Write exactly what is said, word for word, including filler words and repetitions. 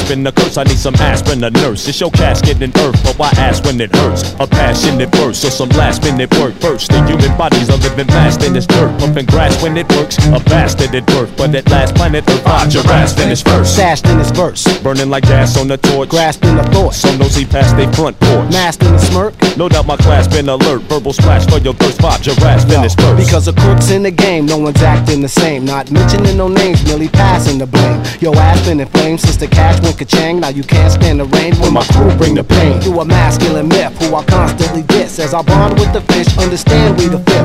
grasping the curse. I need some aspirin, a nurse. It's your casket in earth, but why ask when it hurts? A passionate verse or some last minute work first. The human body's a living fast in this dirt. Pumping grass when it works, a bastard at birth. But at last planet Earth, Rod your ass finish first. Sashed in his verse, burning like gas on the torch. grasping the thought, Some nosy past they front porch. masked in the smirk. No doubt my class been alert. Verbal splash for your thirst. Rod your ass finish Yo, first. because of crooks in the game, no one's acting the same. Not mentioning no names, merely passing the blame. Your ass been in flames since the cash went ka-chang. Now you can't stand the rain when my crew bring the pain. Through a masculine myth who I constantly diss. As I bond with the fish, understand we the fifth.